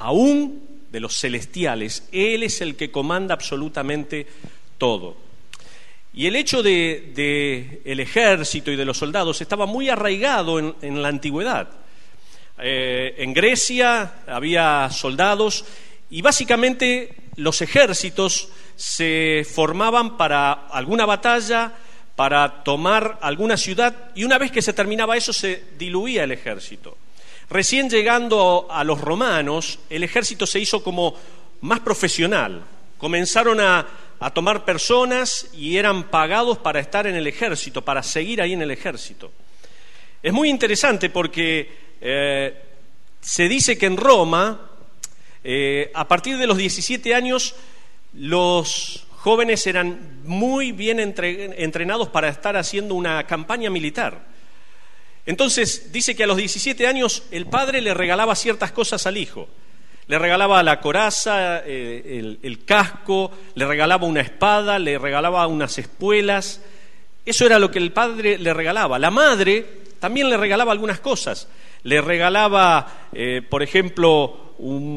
aún de los celestiales. Él es el que comanda absolutamente todo. Y el hecho de el ejército y de los soldados estaba muy arraigado en la antigüedad. En Grecia había soldados y básicamente los ejércitos se formaban para alguna batalla, para tomar alguna ciudad, y una vez que se terminaba eso se diluía el ejército. Recién llegando a los romanos, el ejército se hizo como más profesional. Comenzaron a tomar personas y eran pagados para estar en el ejército, para seguir ahí en el ejército. Es muy interesante porque se dice que en Roma, a partir de los 17 años, los jóvenes eran muy bien entrenados para estar haciendo una campaña militar. Entonces, dice que a los 17 años el padre le regalaba ciertas cosas al hijo. Le regalaba la coraza, el casco, le regalaba una espada, le regalaba unas espuelas. Eso era lo que el padre le regalaba. La madre también le regalaba algunas cosas. Le regalaba, por ejemplo,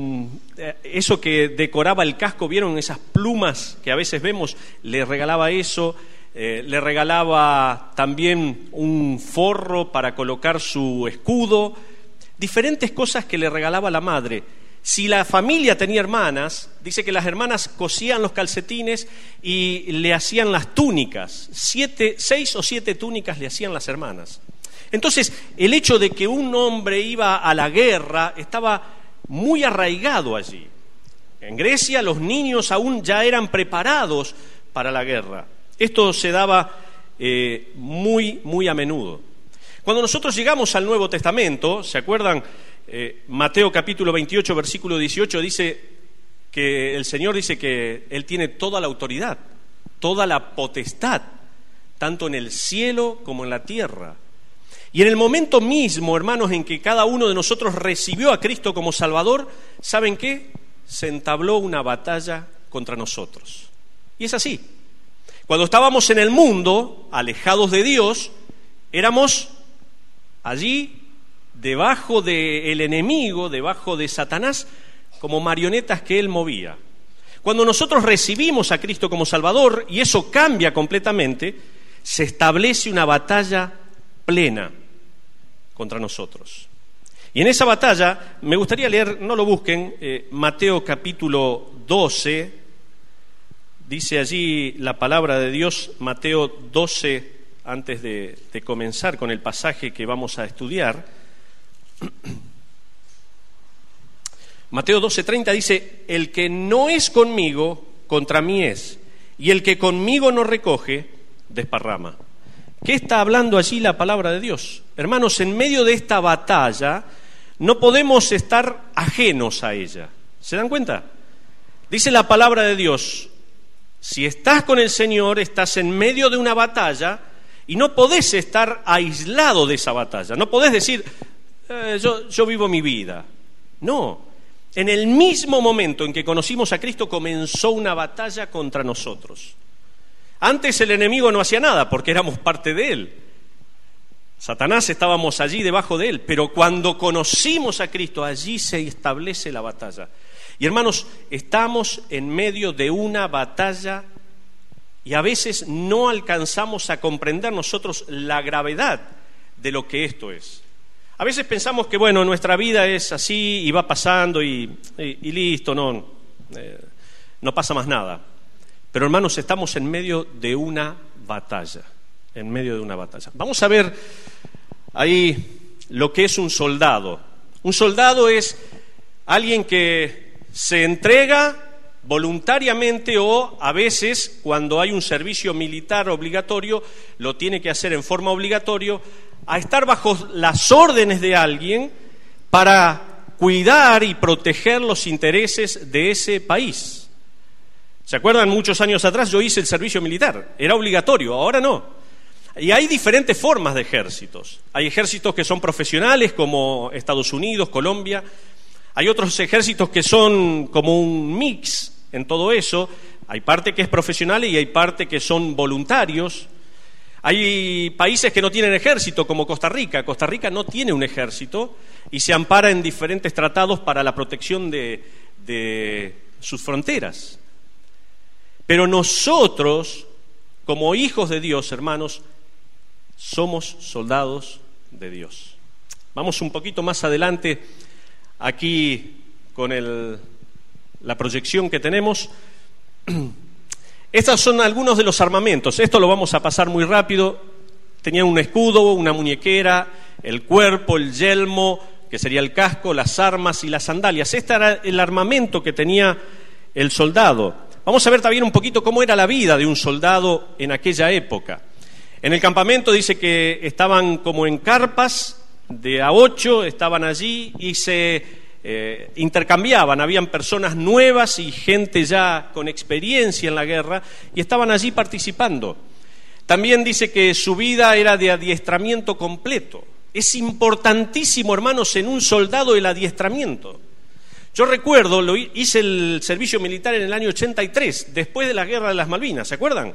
eso que decoraba el casco, ¿vieron esas plumas que a veces vemos? Le regalaba eso. Le regalaba también un forro para colocar su escudo. Diferentes cosas que le regalaba la madre. Si la familia tenía hermanas, dice que las hermanas cosían los calcetines y le hacían las túnicas. 6 o 7 túnicas le hacían las hermanas. Entonces, el hecho de que un hombre iba a la guerra estaba muy arraigado allí. En Grecia los niños aún ya eran preparados para la guerra. Esto se daba muy a menudo. Cuando nosotros llegamos al Nuevo Testamento, ¿se acuerdan? Mateo capítulo 28, versículo 18, dice que el Señor dice que Él tiene toda la autoridad, toda la potestad, tanto en el cielo como en la tierra. Y en el momento mismo, hermanos, en que cada uno de nosotros recibió a Cristo como Salvador, ¿saben qué? Se entabló una batalla contra nosotros. Y es así. Cuando estábamos en el mundo, alejados de Dios, éramos allí debajo del enemigo, debajo de Satanás, como marionetas que él movía. Cuando nosotros recibimos a Cristo como Salvador, y eso cambia completamente, se establece una batalla plena contra nosotros. Y en esa batalla, me gustaría leer, no lo busquen, Mateo capítulo 12, dice allí la palabra de Dios, Mateo 12, antes de comenzar con el pasaje que vamos a estudiar. Mateo 12:30 dice: el que no es conmigo, contra mí es, y el que conmigo no recoge, desparrama. ¿Qué está hablando allí la palabra de Dios? Hermanos, en medio de esta batalla no podemos estar ajenos a ella. ¿Se dan cuenta? Dice la palabra de Dios: si estás con el Señor, estás en medio de una batalla y no podés estar aislado de esa batalla. No podés decir, yo vivo mi vida. No, en el mismo momento en que conocimos a Cristo comenzó una batalla contra nosotros. Antes el enemigo no hacía nada porque éramos parte de él. Satanás estábamos allí debajo de él, pero cuando conocimos a Cristo, allí se establece la batalla. Y hermanos, estamos en medio de una batalla y a veces no alcanzamos a comprender nosotros la gravedad de lo que esto es. A veces pensamos que, bueno, nuestra vida es así y va pasando y listo, no pasa más nada. Pero hermanos, estamos en medio de una batalla, en medio de una batalla. Vamos a ver ahí lo que es un soldado. Un soldado es alguien que se entrega voluntariamente o a veces cuando hay un servicio militar obligatorio lo tiene que hacer en forma obligatoria a estar bajo las órdenes de alguien para cuidar y proteger los intereses de ese país. ¿Se acuerdan? Muchos años atrás yo hice el servicio militar, era obligatorio, ahora no. Y hay diferentes formas de ejércitos. Hay ejércitos que son profesionales como Estados Unidos, Colombia. Hay otros ejércitos que son como un mix en todo eso. Hay parte que es profesional y hay parte que son voluntarios. Hay países que no tienen ejército, como Costa Rica. Costa Rica no tiene un ejército y se ampara en diferentes tratados para la protección de sus fronteras. Pero nosotros, como hijos de Dios, hermanos, somos soldados de Dios. Vamos un poquito más adelante aquí con la proyección que tenemos. Estos son algunos de los armamentos. Esto lo vamos a pasar muy rápido. Tenían un escudo, una muñequera, el cuerpo, el yelmo, que sería el casco, las armas y las sandalias. Este era el armamento que tenía el soldado. Vamos a ver también un poquito cómo era la vida de un soldado en aquella época. En el campamento dice que estaban como en carpas de a 8, estaban allí y se intercambiaban, habían personas nuevas y gente ya con experiencia en la guerra y estaban allí participando. También dice que su vida era de adiestramiento completo. Es importantísimo, hermanos, en un soldado el adiestramiento. Yo recuerdo, hice el servicio militar en el año 83, después de la Guerra de las Malvinas, ¿se acuerdan?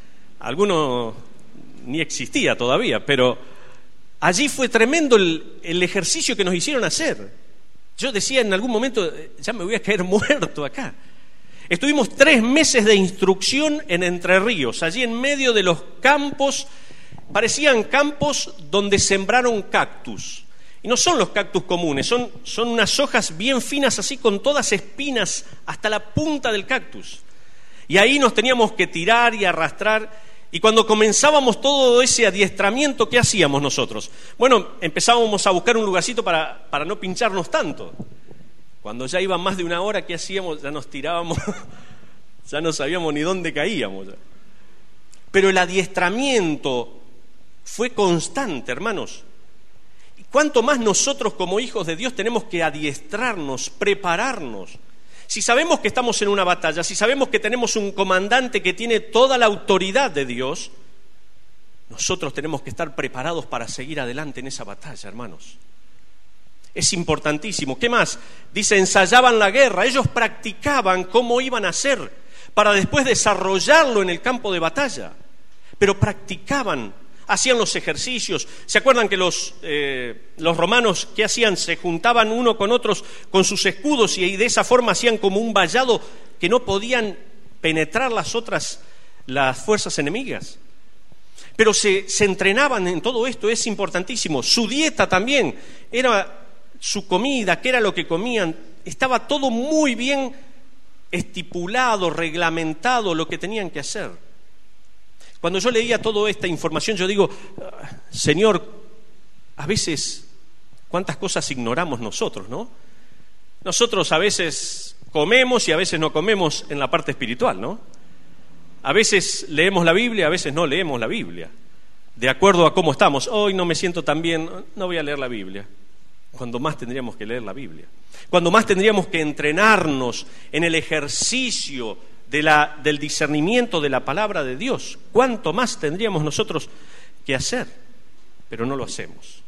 Alguno ni existía todavía, pero allí fue tremendo el ejercicio que nos hicieron hacer. Yo decía en algún momento, ya me voy a caer muerto acá. Estuvimos 3 meses de instrucción en Entre Ríos, allí en medio de los campos, parecían campos donde sembraron cactus. Y no son los cactus comunes, son unas hojas bien finas así con todas espinas hasta la punta del cactus. Y ahí nos teníamos que tirar y arrastrar. Y cuando comenzábamos todo ese adiestramiento, ¿qué hacíamos nosotros? Bueno, empezábamos a buscar un lugarcito para no pincharnos tanto. Cuando ya iba más de 1 hora, ¿qué hacíamos? Ya nos tirábamos, ya no sabíamos ni dónde caíamos. Pero el adiestramiento fue constante, hermanos. Y cuánto más nosotros como hijos de Dios tenemos que adiestrarnos, prepararnos. Si sabemos que estamos en una batalla, si sabemos que tenemos un comandante que tiene toda la autoridad de Dios, nosotros tenemos que estar preparados para seguir adelante en esa batalla, hermanos. Es importantísimo. ¿Qué más? Dice, ensayaban la guerra, ellos practicaban cómo iban a hacer para después desarrollarlo en el campo de batalla. Pero practicaban, hacían los ejercicios. ¿Se acuerdan que los romanos, qué hacían? Se juntaban uno con otros con sus escudos y de esa forma hacían como un vallado que no podían penetrar las fuerzas enemigas. Pero se entrenaban en todo esto, es importantísimo. Su dieta también, era su comida, qué era lo que comían, estaba todo muy bien estipulado, reglamentado lo que tenían que hacer. Cuando yo leía toda esta información, yo digo, Señor, a veces, ¿cuántas cosas ignoramos nosotros, no? Nosotros a veces comemos y a veces no comemos en la parte espiritual, ¿no? A veces leemos la Biblia, a veces no leemos la Biblia, de acuerdo a cómo estamos. Hoy no me siento tan bien, no voy a leer la Biblia. Cuando más tendríamos que leer la Biblia. Cuando más tendríamos que entrenarnos en el ejercicio del discernimiento de la palabra de Dios. ¿Cuánto más tendríamos nosotros que hacer? Pero no lo hacemos.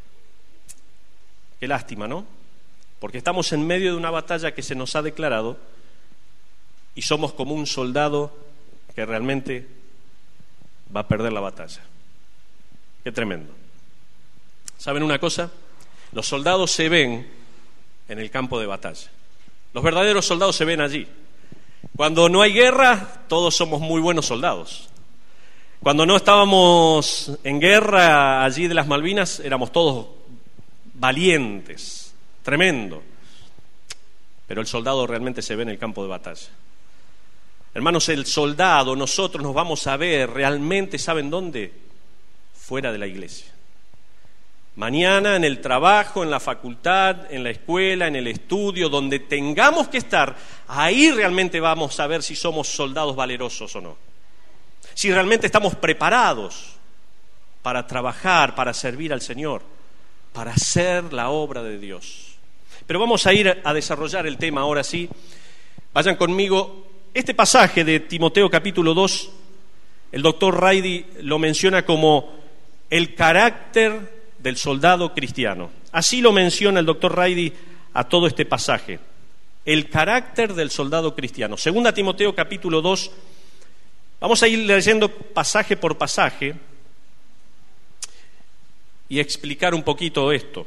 Qué lástima, ¿no? Porque estamos en medio de una batalla que se nos ha declarado y somos como un soldado que realmente va a perder la batalla. Qué tremendo. ¿Saben una cosa? Los soldados se ven en el campo de batalla. Los verdaderos soldados se ven allí. Cuando no hay guerra, todos somos muy buenos soldados. Cuando no estábamos en guerra allí de las Malvinas, éramos todos valientes, tremendo. Pero el soldado realmente se ve en el campo de batalla. Hermanos, el soldado, nosotros nos vamos a ver realmente, ¿saben dónde? Fuera de la iglesia. Mañana en el trabajo, en la facultad, en la escuela, en el estudio, donde tengamos que estar, ahí realmente vamos a ver si somos soldados valerosos o no. Si realmente estamos preparados para trabajar, para servir al Señor, para hacer la obra de Dios. Pero vamos a ir a desarrollar el tema ahora sí. Vayan conmigo. Este pasaje de Timoteo capítulo 2, el doctor Raidy lo menciona como el carácter del soldado cristiano. Así lo menciona el doctor Raidy a todo este pasaje. El carácter del soldado cristiano. Segunda Timoteo capítulo 2. Vamos a ir leyendo pasaje por pasaje y explicar un poquito esto.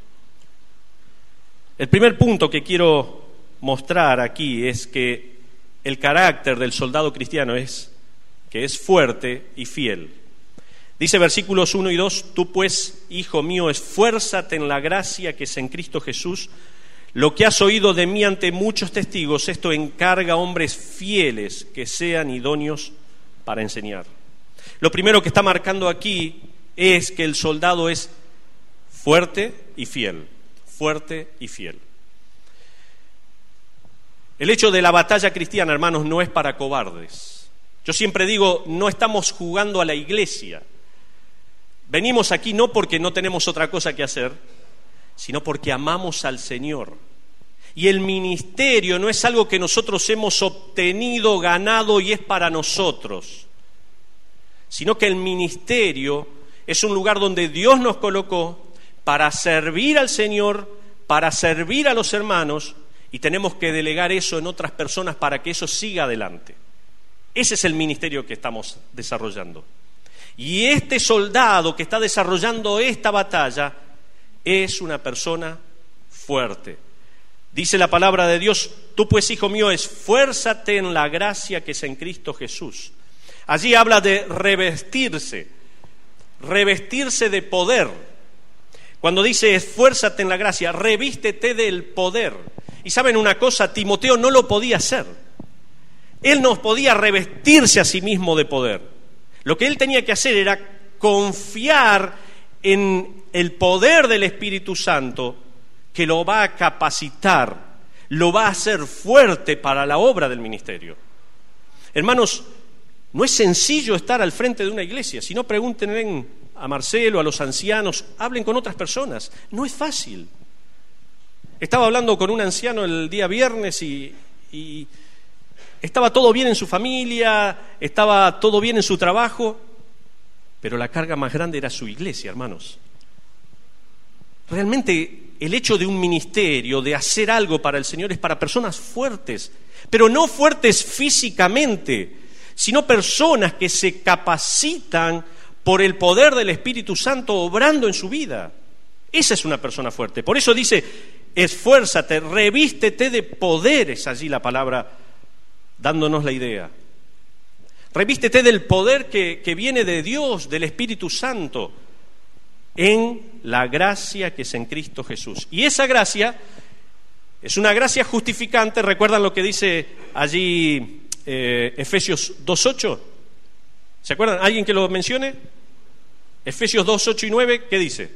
El primer punto que quiero mostrar aquí es que el carácter del soldado cristiano es que es fuerte y fiel. Dice versículos 1 y 2, tú pues, hijo mío, esfuérzate en la gracia que es en Cristo Jesús. Lo que has oído de mí ante muchos testigos, esto encarga a hombres fieles que sean idóneos para enseñar. Lo primero que está marcando aquí es que el soldado es fuerte y fiel, fuerte y fiel. El hecho de la batalla cristiana, hermanos, no es para cobardes. Yo siempre digo, no estamos jugando a la iglesia. Venimos aquí no porque no tenemos otra cosa que hacer, sino porque amamos al Señor. Y el ministerio no es algo que nosotros hemos obtenido, ganado y es para nosotros, sino que el ministerio es un lugar donde Dios nos colocó para servir al Señor, para servir a los hermanos, y tenemos que delegar eso en otras personas para que eso siga adelante. Ese es el ministerio que estamos desarrollando. Y este soldado que está desarrollando esta batalla es una persona fuerte. Dice la palabra de Dios, tú pues, hijo mío, esfuérzate en la gracia que es en Cristo Jesús. Allí habla de revestirse de poder. Cuando dice esfuérzate en la gracia, revístete del poder. Y saben una cosa, Timoteo no lo podía hacer. Él no podía revestirse a sí mismo de poder. Lo que él tenía que hacer era confiar en el poder del Espíritu Santo que lo va a capacitar, lo va a hacer fuerte para la obra del ministerio. Hermanos, no es sencillo estar al frente de una iglesia. Si no, pregúntenle a Marcelo, a los ancianos, hablen con otras personas. No es fácil. Estaba hablando con un anciano el día viernes y estaba todo bien en su familia, estaba todo bien en su trabajo, pero la carga más grande era su iglesia, hermanos. Realmente el hecho de un ministerio, de hacer algo para el Señor, es para personas fuertes, pero no fuertes físicamente, sino personas que se capacitan por el poder del Espíritu Santo obrando en su vida. Esa es una persona fuerte. Por eso dice, esfuérzate, revístete de poder, es allí la palabra dándonos la idea. Revístete del poder que viene de Dios, del Espíritu Santo, en la gracia que es en Cristo Jesús. Y esa gracia es una gracia justificante. ¿Recuerdan lo que dice allí Efesios 2:8? ¿Se acuerdan? ¿Alguien que lo mencione? Efesios 2:8 y 9, ¿qué dice?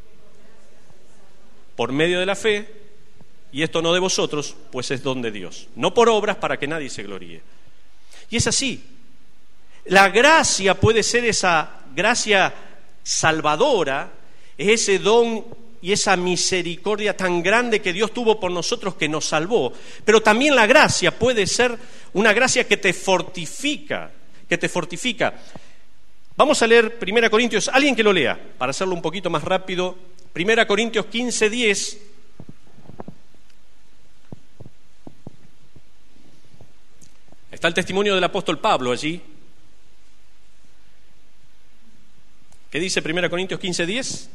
Por medio de la fe, y esto no de vosotros, pues es don de Dios, no por obras para que nadie se gloríe. Y es así. La gracia puede ser esa gracia salvadora, es ese don y esa misericordia tan grande que Dios tuvo por nosotros que nos salvó. Pero también la gracia puede ser una gracia que te fortifica, Vamos a leer 1 Corintios, alguien que lo lea, para hacerlo un poquito más rápido. 1 Corintios 15:10. Está el testimonio del apóstol Pablo allí. ¿Qué dice 1 Corintios 15:10?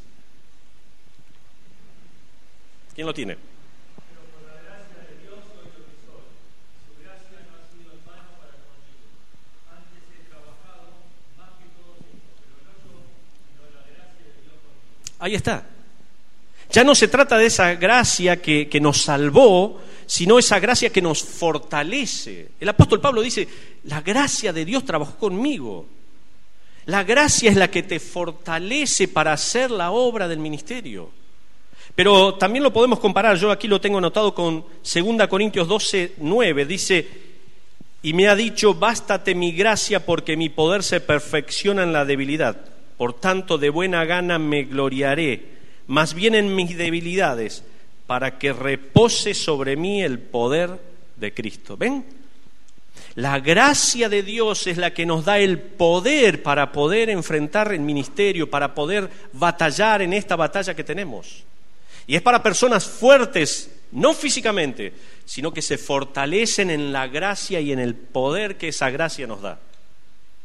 ¿Quién lo tiene? Pero por la gracia de Dios soy lo que soy. Su gracia no ha sido en vano para conmigo. Antes he trabajado más que todos estos, pero no yo, sino la gracia de Dios conmigo. Ahí está. Ya no se trata de esa gracia que nos salvó, sino esa gracia que nos fortalece. El apóstol Pablo dice, la gracia de Dios trabajó conmigo. La gracia es la que te fortalece para hacer la obra del ministerio. Pero también lo podemos comparar, yo aquí lo tengo anotado con 2 Corintios 12:9, dice, y me ha dicho, bástate mi gracia porque mi poder se perfecciona en la debilidad. Por tanto, de buena gana me gloriaré, más bien en mis debilidades, para que repose sobre mí el poder de Cristo. ¿Ven? La gracia de Dios es la que nos da el poder para poder enfrentar el ministerio, para poder batallar en esta batalla que tenemos. Y es para personas fuertes, no físicamente, sino que se fortalecen en la gracia y en el poder que esa gracia nos da.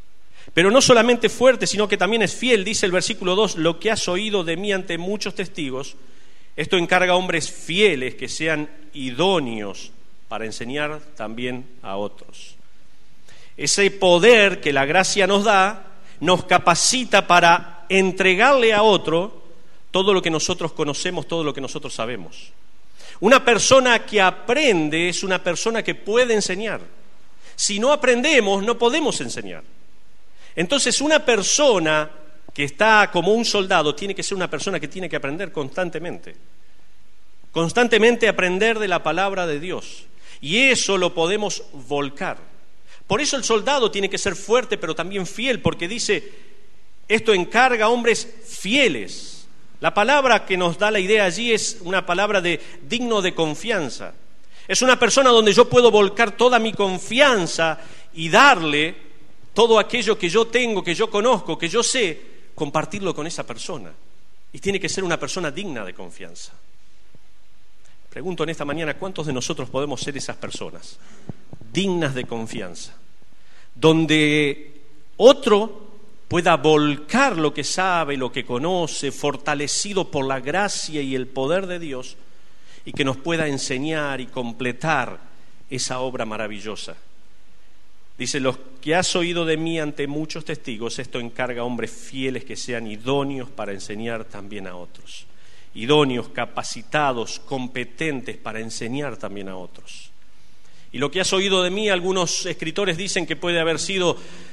Pero no solamente fuerte, sino que también es fiel. Dice el versículo 2, lo que has oído de mí ante muchos testigos, esto encarga a hombres fieles que sean idóneos para enseñar también a otros. Ese poder que la gracia nos da, nos capacita para entregarle a otro todo lo que nosotros conocemos, todo lo que nosotros sabemos. Una persona que aprende es una persona que puede enseñar. Si no aprendemos, no podemos enseñar. Entonces, una persona que está como un soldado tiene que ser una persona que tiene que aprender constantemente. Constantemente aprender de la palabra de Dios. Y eso lo podemos volcar. Por eso el soldado tiene que ser fuerte, pero también fiel, porque dice, esto encarga a hombres fieles. La palabra que nos da la idea allí es una palabra de digno de confianza. Es una persona donde yo puedo volcar toda mi confianza y darle todo aquello que yo tengo, que yo conozco, que yo sé, compartirlo con esa persona. Y tiene que ser una persona digna de confianza. Pregunto en esta mañana, ¿cuántos de nosotros podemos ser esas personas dignas de confianza? Donde otro pueda volcar lo que sabe, lo que conoce, fortalecido por la gracia y el poder de Dios, y que nos pueda enseñar y completar esa obra maravillosa. Dice, los que has oído de mí ante muchos testigos, esto encarga a hombres fieles que sean idóneos para enseñar también a otros. Idóneos, capacitados, competentes para enseñar también a otros. Y lo que has oído de mí, algunos escritores dicen que puede haber sido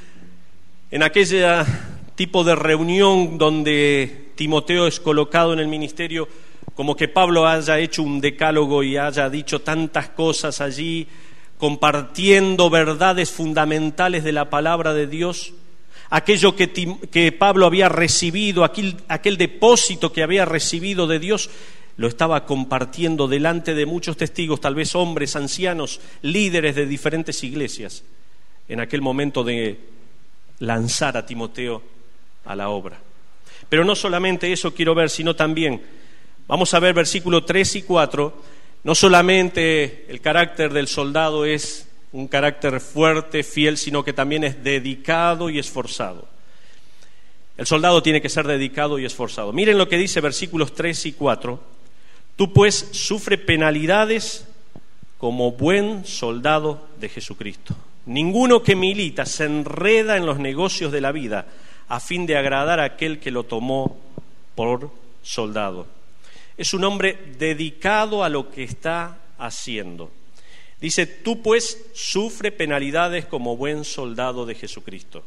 en aquel tipo de reunión donde Timoteo es colocado en el ministerio, como que Pablo haya hecho un decálogo y haya dicho tantas cosas allí, compartiendo verdades fundamentales de la palabra de Dios, aquello que Pablo había recibido, aquel depósito que había recibido de Dios, lo estaba compartiendo delante de muchos testigos, tal vez hombres, ancianos, líderes de diferentes iglesias, en aquel momento de lanzar a Timoteo a la obra. Pero no solamente eso quiero ver, sino también, vamos a ver versículos 3 y 4, no solamente el carácter del soldado es un carácter fuerte, fiel, sino que también es dedicado y esforzado. El soldado tiene que ser dedicado y esforzado. Miren lo que dice versículos 3 y 4. Tú pues sufre penalidades como buen soldado de Jesucristo. Ninguno que milita se enreda en los negocios de la vida a fin de agradar a aquel que lo tomó por soldado. Es un hombre dedicado a lo que está haciendo. Dice, tú pues sufre penalidades como buen soldado de Jesucristo.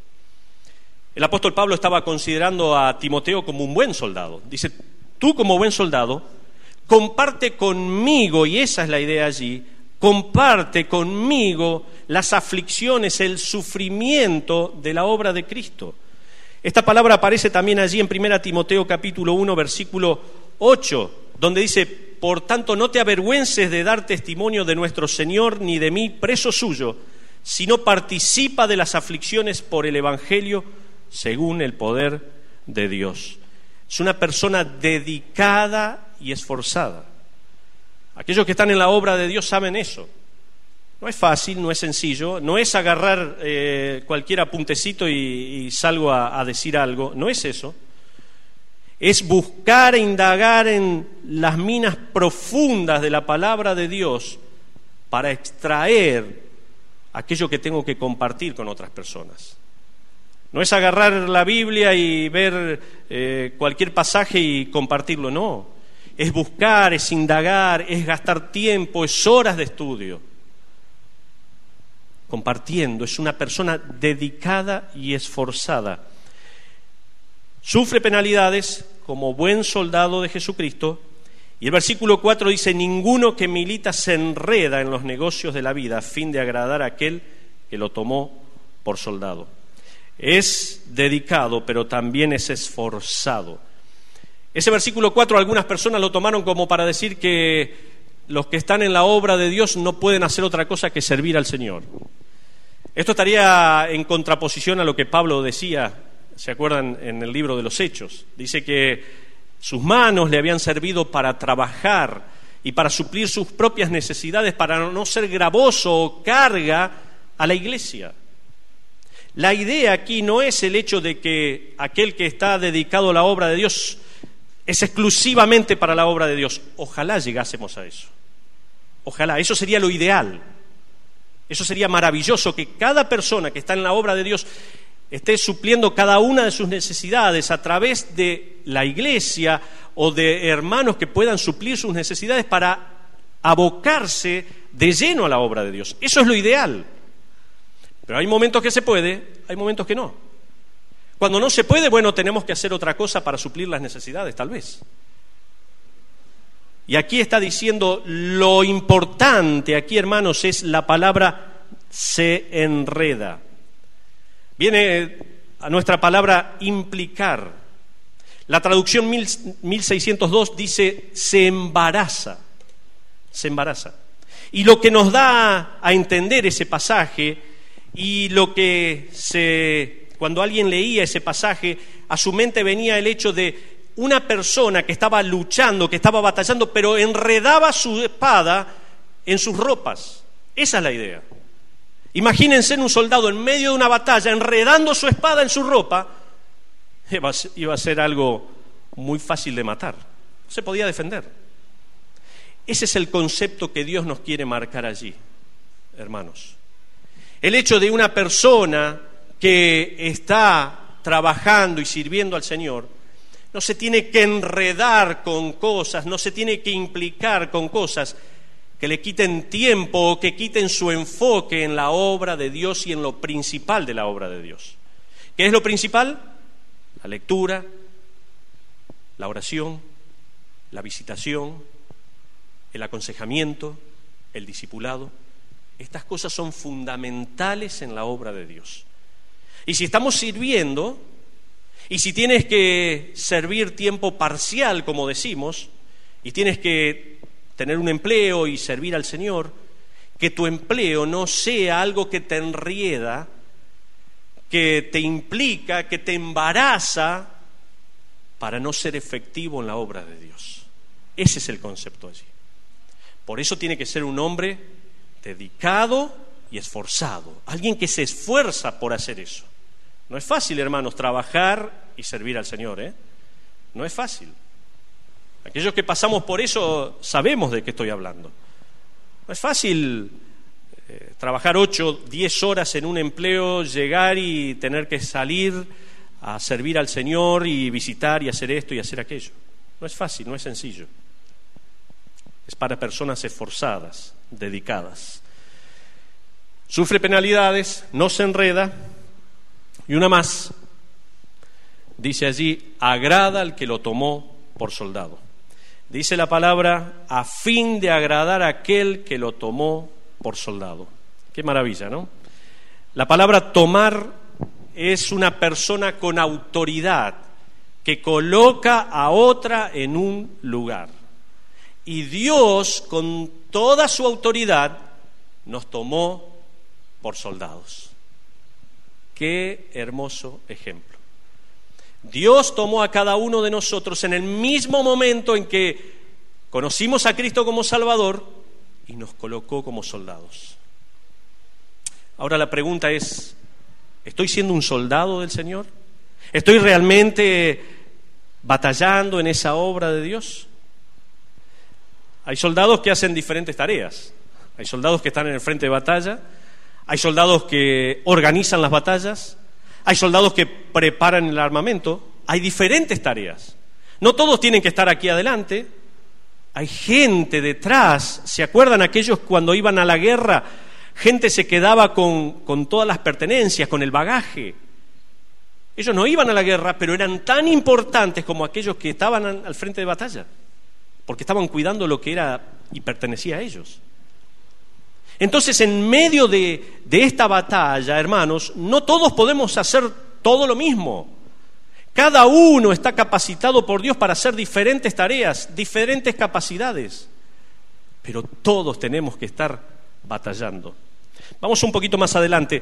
El apóstol Pablo estaba considerando a Timoteo como un buen soldado. Dice, tú como buen soldado, comparte conmigo, y esa es la idea allí, comparte conmigo las aflicciones, el sufrimiento de la obra de Cristo. Esta palabra aparece también allí en 1 Timoteo capítulo 1, versículo 8, donde dice, por tanto no te avergüences de dar testimonio de nuestro Señor ni de mí, preso suyo, sino participa de las aflicciones por el Evangelio según el poder de Dios. Es una persona dedicada y esforzada. Aquellos que están en la obra de Dios saben eso. No es fácil, no es sencillo, no es agarrar cualquier apuntecito y salgo a decir algo, no es eso. Es buscar e indagar en las minas profundas de la palabra de Dios para extraer aquello que tengo que compartir con otras personas. No es agarrar la Biblia y ver cualquier pasaje y compartirlo, no. Es buscar, es indagar, es gastar tiempo, es horas de estudio. Compartiendo, es una persona dedicada y esforzada. Sufre penalidades como buen soldado de Jesucristo. Y el versículo 4 dice, ninguno que milita se enreda en los negocios de la vida a fin de agradar a aquel que lo tomó por soldado. Es dedicado, pero también es esforzado. Ese versículo 4 algunas personas lo tomaron como para decir que los que están en la obra de Dios no pueden hacer otra cosa que servir al Señor. Esto estaría en contraposición a lo que Pablo decía, ¿se acuerdan? En el libro de los Hechos. Dice que sus manos le habían servido para trabajar y para suplir sus propias necesidades, para no ser gravoso o carga a la iglesia. La idea aquí no es el hecho de que aquel que está dedicado a la obra de Dios es exclusivamente para la obra de Dios. Ojalá llegásemos a eso. Ojalá, eso sería lo ideal. Eso sería maravilloso, que cada persona que está en la obra de Dios esté supliendo cada una de sus necesidades a través de la iglesia o de hermanos que puedan suplir sus necesidades para abocarse de lleno a la obra de Dios. Eso es lo ideal. Pero hay momentos que se puede, hay momentos que no. Cuando no se puede, bueno, tenemos que hacer otra cosa para suplir las necesidades, tal vez. Y aquí está diciendo, lo importante aquí, hermanos, es la palabra se enreda. Viene a nuestra palabra implicar. La traducción 1602 dice se embaraza. Se embaraza. Y lo que nos da a entender ese pasaje y lo que cuando alguien leía ese pasaje, a su mente venía el hecho de una persona que estaba luchando, que estaba batallando, pero enredaba su espada en sus ropas. Esa es la idea. Imagínense un soldado en medio de una batalla enredando su espada en su ropa. Iba a ser algo muy fácil de matar. No se podía defender. Ese es el concepto que Dios nos quiere marcar allí, hermanos. El hecho de una persona que está trabajando y sirviendo al Señor no se tiene que enredar con cosas, no se tiene que implicar con cosas que le quiten tiempo o que quiten su enfoque en la obra de Dios y en lo principal de la obra de Dios. ¿Qué es lo principal? La lectura, la oración, la visitación, el aconsejamiento, el discipulado. Estas cosas son fundamentales en la obra de Dios. Y si estamos sirviendo, y si tienes que servir tiempo parcial, como decimos, y tienes que tener un empleo y servir al Señor, que tu empleo no sea algo que te enrieda, que te implica, que te embaraza para no ser efectivo en la obra de Dios. Ese es el concepto allí. Por eso tiene que ser un hombre dedicado y esforzado, alguien que se esfuerza por hacer eso. No es fácil, hermanos, trabajar y servir al Señor, ¿eh? No es fácil. Aquellos que pasamos por eso sabemos de qué estoy hablando. No es fácil trabajar 8, 10 horas en un empleo, llegar y tener que salir a servir al Señor y visitar y hacer esto y hacer aquello. No es fácil, no es sencillo. Es para personas esforzadas, dedicadas. Sufre penalidades, no se enreda. Y una más, dice allí, agrada al que lo tomó por soldado. Dice la palabra, a fin de agradar a aquel que lo tomó por soldado. Qué maravilla, ¿no? La palabra tomar es una persona con autoridad que coloca a otra en un lugar. Y Dios, con toda su autoridad, nos tomó por soldados. Qué hermoso ejemplo. Dios tomó a cada uno de nosotros en el mismo momento en que conocimos a Cristo como Salvador y nos colocó como soldados. Ahora la pregunta es, ¿estoy siendo un soldado del Señor? ¿Estoy realmente batallando en esa obra de Dios? Hay soldados que hacen diferentes tareas. Hay soldados que están en el frente de batalla. Hay soldados que organizan las batallas, hay soldados que preparan el armamento, hay diferentes tareas. No todos tienen que estar aquí adelante, hay gente detrás. ¿Se acuerdan aquellos cuando iban a la guerra? Gente se quedaba con todas las pertenencias, con el bagaje. Ellos no iban a la guerra, pero eran tan importantes como aquellos que estaban al frente de batalla, porque estaban cuidando lo que era y pertenecía a ellos. Entonces, en medio de esta batalla, hermanos, no todos podemos hacer todo lo mismo. Cada uno está capacitado por Dios para hacer diferentes tareas, diferentes capacidades. Pero todos tenemos que estar batallando. Vamos un poquito más adelante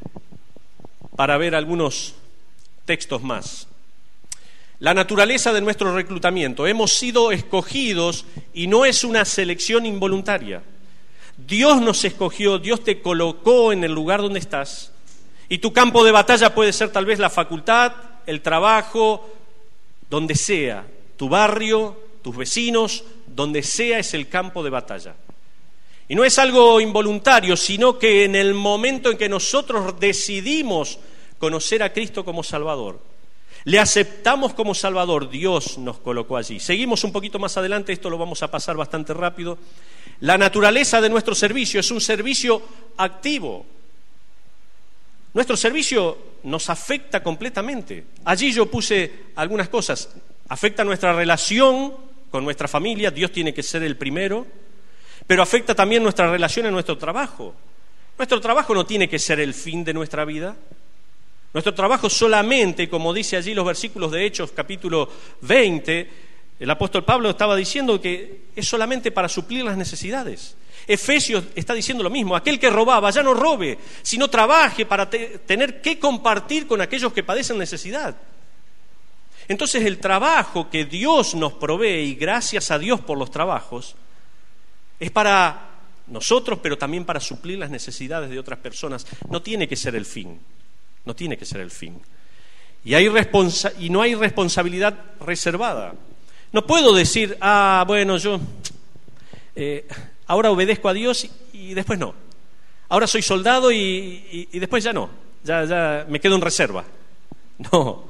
para ver algunos textos más. La naturaleza de nuestro reclutamiento. Hemos sido escogidos y no es una selección involuntaria. Dios nos escogió, Dios te colocó en el lugar donde estás Y tu campo de batalla puede ser tal vez la facultad, el trabajo, donde sea, tu barrio, tus vecinos, donde sea es el campo de batalla. Y no es algo involuntario, sino que en el momento en que nosotros decidimos conocer a Cristo como Salvador, le aceptamos como Salvador, Dios nos colocó allí. Seguimos un poquito más adelante, esto lo vamos a pasar bastante rápido. La naturaleza de nuestro servicio es un servicio activo. Nuestro servicio nos afecta completamente. Allí yo puse algunas cosas. Afecta nuestra relación con nuestra familia, Dios tiene que ser el primero, pero afecta también nuestra relación en nuestro trabajo. Nuestro trabajo no tiene que ser el fin de nuestra vida. Nuestro trabajo solamente, como dice allí los versículos de Hechos, capítulo 20, el apóstol Pablo estaba diciendo que es solamente para suplir las necesidades. Efesios está diciendo lo mismo, aquel que robaba ya no robe, sino trabaje para tener que compartir con aquellos que padecen necesidad. Entonces el trabajo que Dios nos provee, y gracias a Dios por los trabajos, es para nosotros, pero también para suplir las necesidades de otras personas. No tiene que ser el fin, no tiene que ser el fin. Y no hay responsabilidad reservada. No puedo decir, bueno, yo ahora obedezco a Dios y después no. Ahora soy soldado y después ya no, ya me quedo en reserva. No.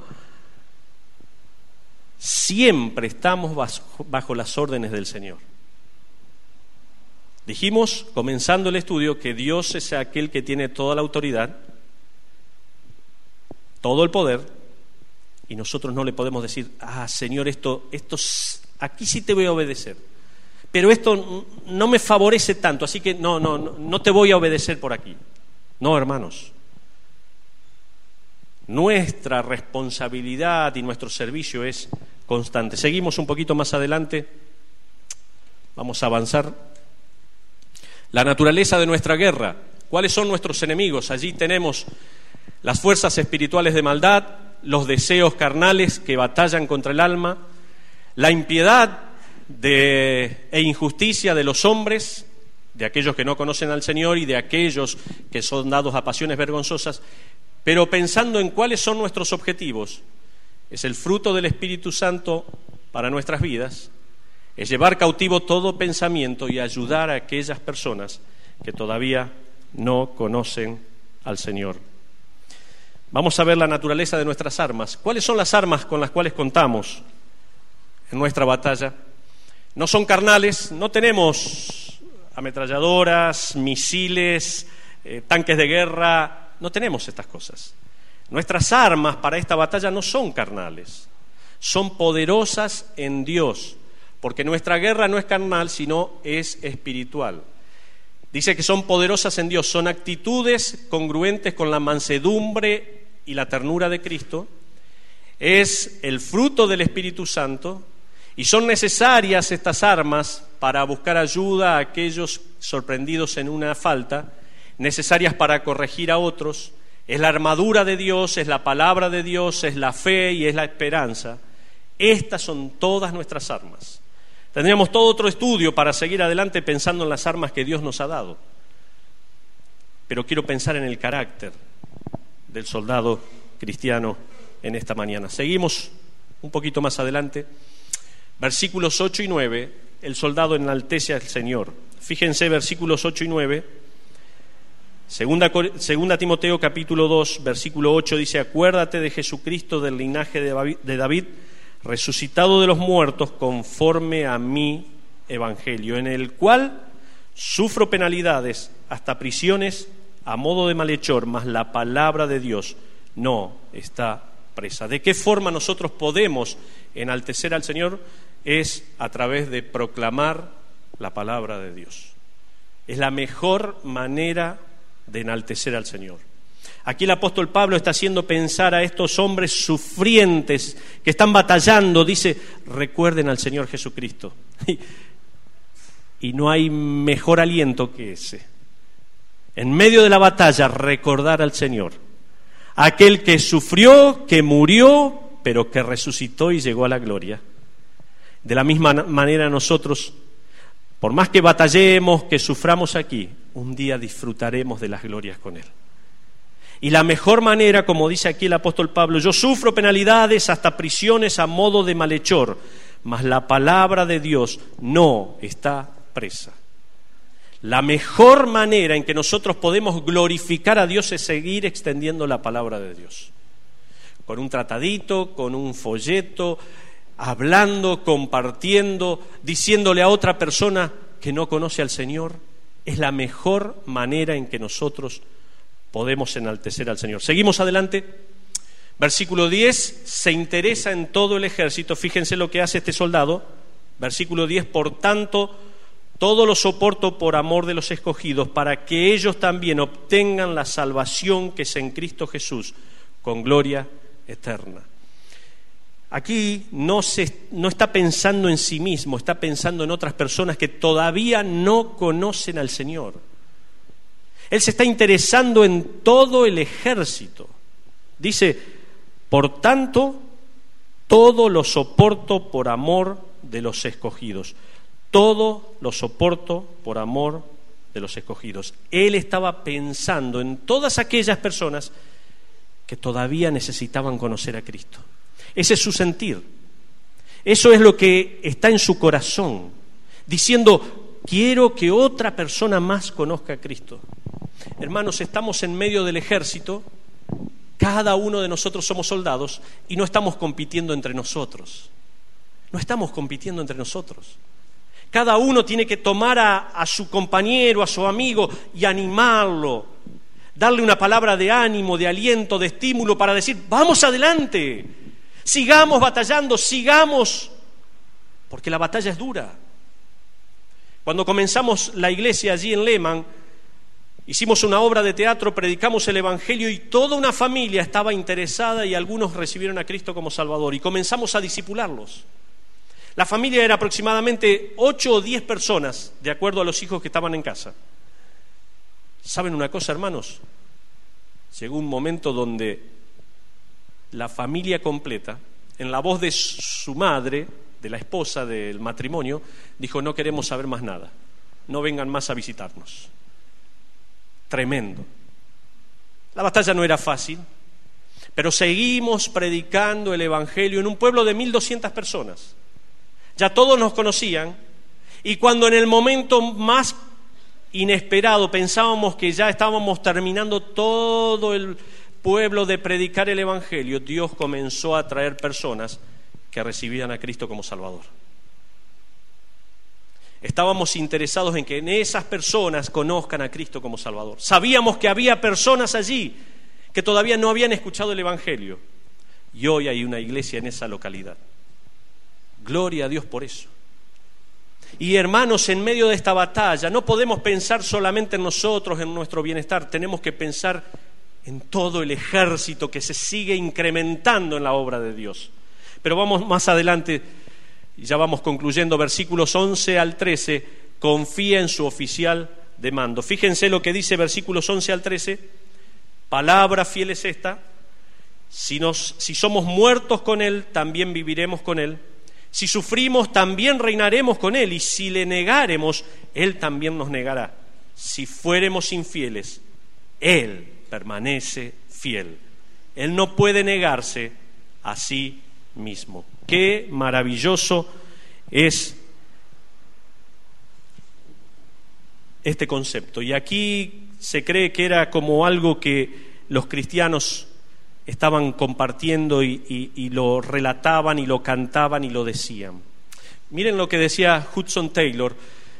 Siempre estamos bajo las órdenes del Señor. Dijimos, comenzando el estudio, que Dios es aquel que tiene toda la autoridad, todo el poder, y nosotros no le podemos decir, Señor, esto aquí sí te voy a obedecer, pero esto no me favorece tanto, así que no te voy a obedecer por aquí. No, hermanos. Nuestra responsabilidad y nuestro servicio es constante. Seguimos un poquito más adelante, vamos a avanzar. La naturaleza de nuestra guerra. ¿Cuáles son nuestros enemigos? Allí tenemos las fuerzas espirituales de maldad, los deseos carnales que batallan contra el alma, la impiedad e injusticia de los hombres, de aquellos que no conocen al Señor y de aquellos que son dados a pasiones vergonzosas. Pero pensando en cuáles son nuestros objetivos, es el fruto del Espíritu Santo para nuestras vidas, es llevar cautivo todo pensamiento y ayudar a aquellas personas que todavía no conocen al Señor. Vamos a ver la naturaleza de nuestras armas. ¿Cuáles son las armas con las cuales contamos en nuestra batalla? No son carnales, no tenemos ametralladoras, misiles, tanques de guerra. No tenemos estas cosas. Nuestras armas para esta batalla no son carnales, son poderosas en Dios, porque nuestra guerra no es carnal, sino es espiritual. Dice que son poderosas en Dios, son actitudes congruentes con la mansedumbre y la ternura de Cristo, es el fruto del Espíritu Santo, y son necesarias estas armas para buscar ayuda a aquellos sorprendidos en una falta, necesarias para corregir a otros. Es la armadura de Dios, es la palabra de Dios, es la fe y es la esperanza. Estas son todas nuestras armas. Tendríamos todo otro estudio para seguir adelante pensando en las armas que Dios nos ha dado. Pero quiero pensar en el carácter del soldado cristiano en esta mañana. Seguimos un poquito más adelante. Versículos 8 y 9, el enaltece al Señor. Fíjense, versículos 8 y 9. Segunda Timoteo capítulo 2, versículo 8 dice: acuérdate de Jesucristo del linaje de David, resucitado de los muertos conforme a mi evangelio, en el cual sufro penalidades, hasta prisiones, a modo de malhechor, mas la palabra de Dios no está presa. ¿De qué forma nosotros podemos enaltecer al Señor? Es a través de proclamar la palabra de Dios. Es la mejor manera de enaltecer al Señor. Aquí el apóstol Pablo está haciendo pensar a estos hombres sufrientes que están batallando, dice, recuerden al Señor Jesucristo. Y no hay mejor aliento que ese. En medio de la batalla, recordar al Señor, aquel que sufrió, que murió, pero que resucitó y llegó a la gloria. De la misma manera nosotros, por más que batallemos, que suframos aquí, un día disfrutaremos de las glorias con Él. Y la mejor manera, como dice aquí el apóstol Pablo, yo sufro penalidades hasta prisiones a modo de malhechor, mas la palabra de Dios no está presa. La mejor manera en que nosotros podemos glorificar a Dios es seguir extendiendo la palabra de Dios. Con un tratadito, con un folleto, hablando, compartiendo, diciéndole a otra persona que no conoce al Señor, es la mejor manera en que nosotros podemos enaltecer al Señor. Seguimos adelante. Versículo 10, se interesa en todo el ejército. Fíjense lo que hace este soldado. Versículo 10, por tanto, todo lo soporto por amor de los escogidos, para que ellos también obtengan la salvación que es en Cristo Jesús, con gloria eterna. Aquí no está pensando en sí mismo, está pensando en otras personas que todavía no conocen al Señor. Él se está interesando en todo el ejército. Dice, por tanto, todo lo soporto por amor de los escogidos. Todo lo soporto por amor de los escogidos. Él estaba pensando en todas aquellas personas que todavía necesitaban conocer a Cristo. Ese es su sentir. Eso es lo que está en su corazón, diciendo, quiero que otra persona más conozca a Cristo. Hermanos, estamos en medio del ejército, cada uno de nosotros somos soldados y no estamos compitiendo entre nosotros. No estamos compitiendo entre nosotros. Cada uno tiene que tomar a su compañero, a su amigo y animarlo, darle una palabra de ánimo, de aliento, de estímulo para decir, vamos adelante, sigamos batallando, sigamos, porque la batalla es dura. Cuando comenzamos la iglesia allí en Lehman, hicimos una obra de teatro, predicamos el Evangelio y toda una familia estaba interesada y algunos recibieron a Cristo como Salvador y comenzamos a discipularlos. La familia era aproximadamente 8 o 10 personas, de acuerdo a los hijos que estaban en casa. ¿Saben una cosa, hermanos? Llegó un momento donde la familia completa, en la voz de su madre, de la esposa del matrimonio, dijo, no queremos saber más nada, no vengan más a visitarnos. Tremendo. La batalla no era fácil, pero seguimos predicando el Evangelio en un pueblo de 1.200 personas. Ya todos nos conocían y cuando en el momento más inesperado pensábamos que ya estábamos terminando todo el pueblo de predicar el Evangelio, Dios comenzó a traer personas que recibían a Cristo como Salvador. Estábamos interesados en que esas personas conozcan a Cristo como Salvador. Sabíamos que había personas allí que todavía no habían escuchado el Evangelio y hoy hay una iglesia en esa localidad. Gloria a Dios por eso. Y hermanos, en medio de esta batalla no podemos pensar solamente en nosotros, en nuestro bienestar, tenemos que pensar en todo el ejército que se sigue incrementando en la obra de Dios. Pero vamos más adelante, y ya vamos concluyendo, versículos 11 al 13, confía en su oficial de mando. Fíjense lo que dice versículos 11 al 13, palabra fiel es esta, si somos muertos con Él, también viviremos con Él. Si sufrimos, también reinaremos con Él, y si le negáremos, Él también nos negará. Si fuéremos infieles, Él permanece fiel. Él no puede negarse a sí mismo. Qué maravilloso es este concepto. Y aquí se cree que era como algo que los cristianos estaban compartiendo y lo relataban y lo cantaban y lo decían. Miren lo que decía Hudson Taylor.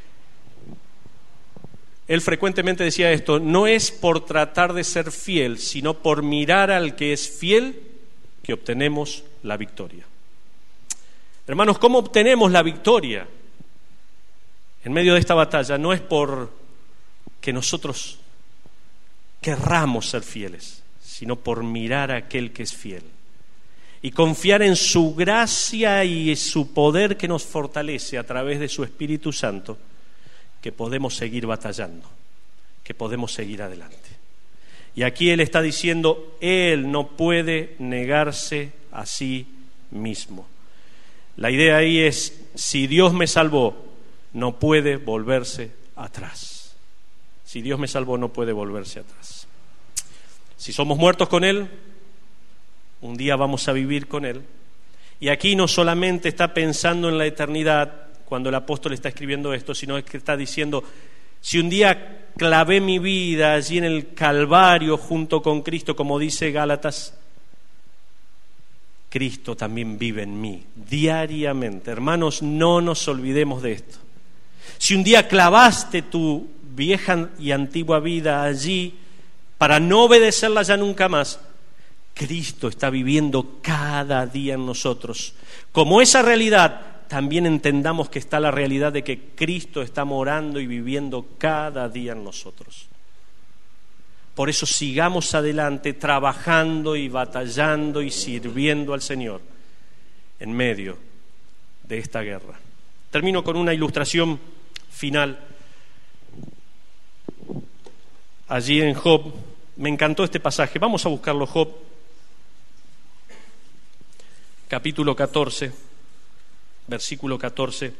Él frecuentemente decía esto: no es por tratar de ser fiel, sino por mirar al que es fiel que obtenemos la victoria. Hermanos, ¿cómo obtenemos la victoria en medio de esta batalla? No es por que nosotros querramos ser fieles, sino por mirar a aquel que es fiel y confiar en su gracia y su poder que nos fortalece a través de su Espíritu Santo, que podemos seguir batallando, que podemos seguir adelante. Y aquí Él está diciendo, Él no puede negarse a sí mismo. La idea ahí es, si Dios me salvó, no puede volverse atrás. Si Dios me salvó, no puede volverse atrás. Si somos muertos con Él, un día vamos a vivir con Él. Y aquí no solamente está pensando en la eternidad cuando el apóstol está escribiendo esto, sino que está diciendo, si un día clavé mi vida allí en el Calvario junto con Cristo, como dice Gálatas, Cristo también vive en mí, diariamente. Hermanos, no nos olvidemos de esto. Si un día clavaste tu vieja y antigua vida allí para no obedecerla ya nunca más, Cristo está viviendo cada día en nosotros. Como esa realidad, también entendamos que está la realidad de que Cristo está morando y viviendo cada día en nosotros. Por eso sigamos adelante trabajando y batallando y sirviendo al Señor en medio de esta guerra. Termino con una ilustración final. Allí en Job, me encantó este pasaje. Vamos a buscarlo, Job, capítulo 14, versículo 14.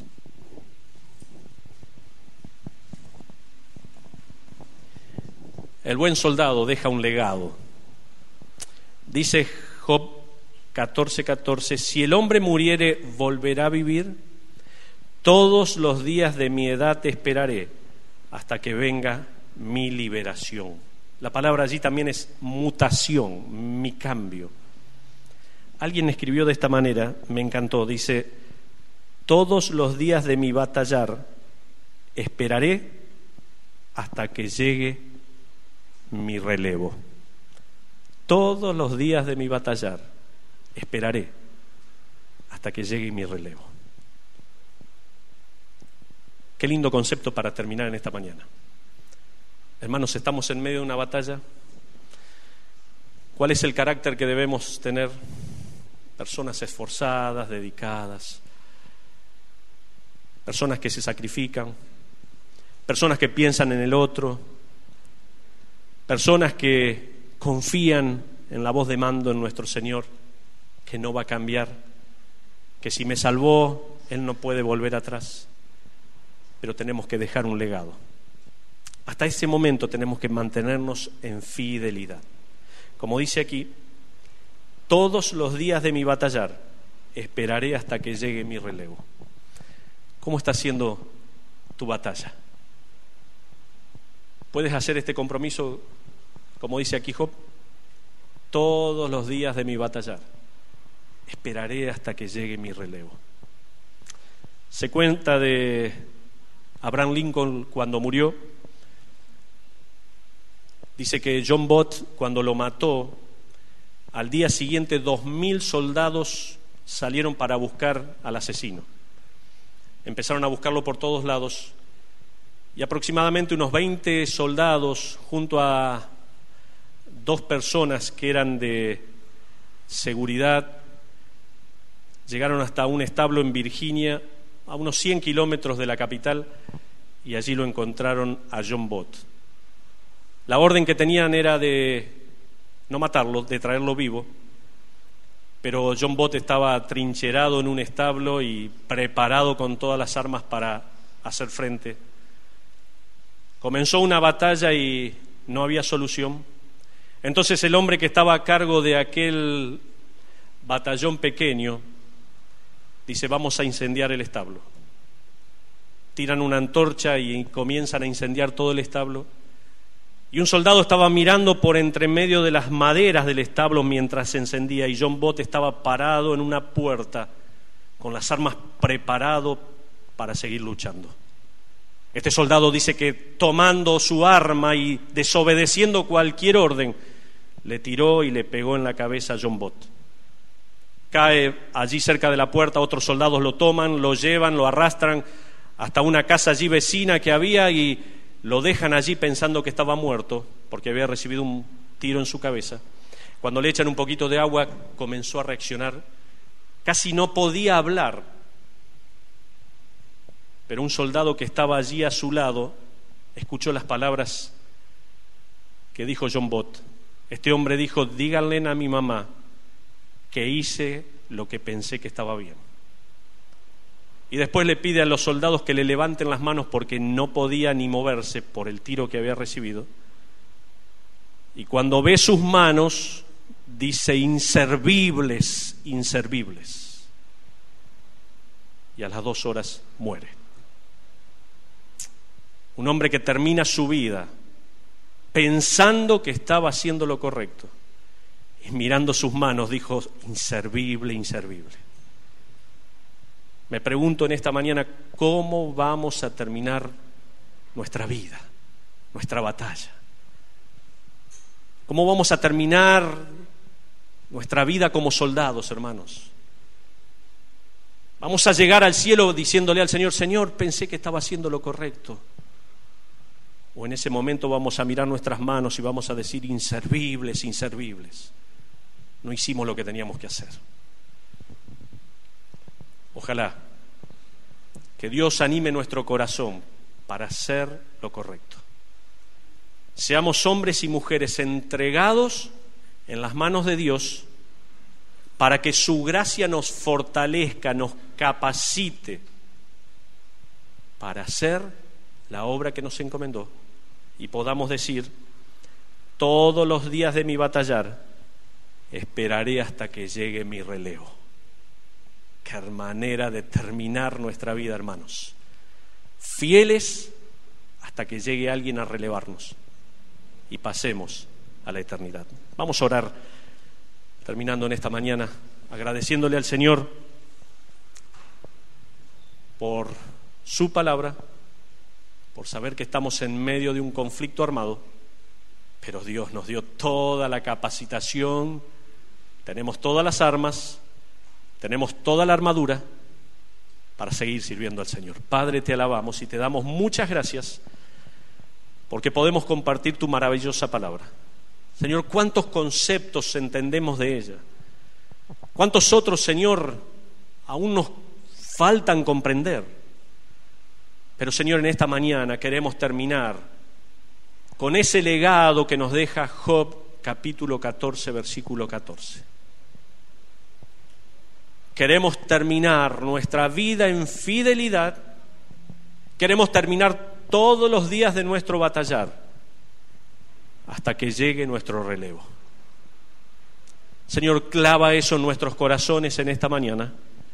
El buen soldado deja un legado. Dice Job 14:14, si el hombre muriere, ¿volverá a vivir? Todos los días de mi edad te esperaré hasta que venga mi liberación. La palabra allí también es mutación, mi cambio. Alguien escribió de esta manera, me encantó, dice, todos los días de mi batallar esperaré hasta que llegue mi relevo. Todos los días de mi batallar esperaré hasta que llegue mi relevo. Qué lindo concepto para terminar en esta mañana. Hermanos, estamos en medio de una batalla. ¿Cuál es el carácter que debemos tener? Personas esforzadas, dedicadas, personas que se sacrifican, personas que piensan en el otro, personas que confían en la voz de mando en nuestro Señor, que no va a cambiar, que si me salvó, Él no puede volver atrás, pero tenemos que dejar un legado. Hasta ese momento tenemos que mantenernos en fidelidad. Como dice aquí, todos los días de mi batallar esperaré hasta que llegue mi relevo. ¿Cómo está siendo tu batalla? ¿Puedes hacer este compromiso, como dice aquí Job? Todos los días de mi batallar esperaré hasta que llegue mi relevo. Se cuenta de Abraham Lincoln cuando murió. Dice que John Bott, cuando lo mató, al día siguiente 2.000 soldados salieron para buscar al asesino. Empezaron a buscarlo por todos lados y aproximadamente unos 20 soldados junto a 2 personas que eran de seguridad llegaron hasta un establo en Virginia, a unos 100 kilómetros de la capital, y allí lo encontraron a John Bott. La orden que tenían era de no matarlo, de traerlo vivo, pero John Bott estaba trincherado en un establo y preparado con todas las armas para hacer frente. Comenzó una batalla y no había solución. Entonces el hombre que estaba a cargo de aquel batallón pequeño dice: vamos a incendiar el establo. Tiran una antorcha y comienzan a incendiar todo el establo. Y un soldado estaba mirando por entre medio de las maderas del establo mientras se encendía, y John Bott estaba parado en una puerta con las armas preparado para seguir luchando. Este soldado dice que tomando su arma y desobedeciendo cualquier orden, le tiró y le pegó en la cabeza a John Bott. Cae allí cerca de la puerta, otros soldados lo toman, lo llevan, lo arrastran hasta una casa allí vecina que había y lo dejan allí pensando que estaba muerto porque había recibido un tiro en su cabeza. Cuando le echan un poquito de agua, comenzó a reaccionar. Casi no podía hablar. Pero un soldado que estaba allí a su lado escuchó las palabras que dijo John Bott. Este hombre dijo: díganle a mi mamá que hice lo que pensé que estaba bien. Y después le pide a los soldados que le levanten las manos porque no podía ni moverse por el tiro que había recibido. Y cuando ve sus manos, dice: inservibles, inservibles. Y a las 2 horas muere. Un hombre que termina su vida pensando que estaba haciendo lo correcto, y mirando sus manos dijo: inservible, inservible. Me pregunto en esta mañana, ¿cómo vamos a terminar nuestra vida, nuestra batalla? ¿Cómo vamos a terminar nuestra vida como soldados, hermanos? ¿Vamos a llegar al cielo diciéndole al Señor: Señor, pensé que estaba haciendo lo correcto? ¿O en ese momento vamos a mirar nuestras manos y vamos a decir: inservibles, inservibles, no hicimos lo que teníamos que hacer? Ojalá que Dios anime nuestro corazón para hacer lo correcto. Seamos hombres y mujeres entregados en las manos de Dios para que su gracia nos fortalezca, nos capacite para hacer la obra que nos encomendó y podamos decir: todos los días de mi batallar esperaré hasta que llegue mi relevo. Qué manera de terminar nuestra vida, hermanos. Fieles hasta que llegue alguien a relevarnos y pasemos a la eternidad. Vamos a orar, terminando en esta mañana, agradeciéndole al Señor por su palabra, por saber que estamos en medio de un conflicto armado, pero Dios nos dio toda la capacitación, tenemos todas las armas, tenemos toda la armadura para seguir sirviendo al Señor. Padre, te alabamos y te damos muchas gracias porque podemos compartir tu maravillosa palabra. Señor, cuántos conceptos entendemos de ella, cuántos otros, Señor, aún nos faltan comprender. Pero, Señor, en esta mañana queremos terminar con ese legado que nos deja Job, capítulo 14, versículo 14. Queremos terminar nuestra vida en fidelidad, queremos terminar todos los días de nuestro batallar hasta que llegue nuestro relevo. Señor, clava eso en nuestros corazones en esta mañana.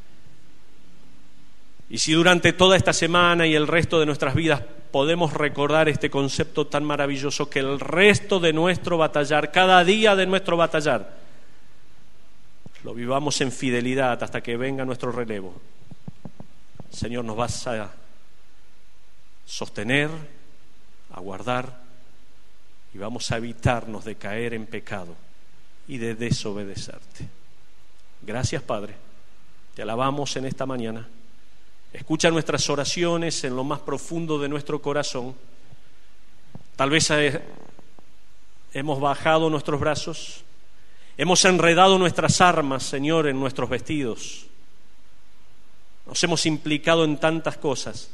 Y si durante toda esta semana y el resto de nuestras vidas podemos recordar este concepto tan maravilloso, que el resto de nuestro batallar, cada día de nuestro batallar, lo vivamos en fidelidad hasta que venga nuestro relevo. Señor, nos vas a sostener, a guardar, y vamos a evitarnos de caer en pecado y de desobedecerte. Gracias, Padre. Te alabamos en esta mañana. Escucha nuestras oraciones en lo más profundo de nuestro corazón. Tal vez hemos bajado nuestros brazos, hemos enredado nuestras armas, Señor, en nuestros vestidos. Nos hemos implicado en tantas cosas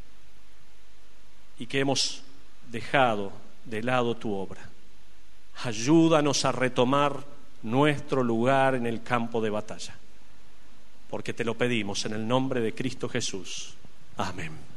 y que hemos dejado de lado tu obra. Ayúdanos a retomar nuestro lugar en el campo de batalla, porque te lo pedimos en el nombre de Cristo Jesús. Amén.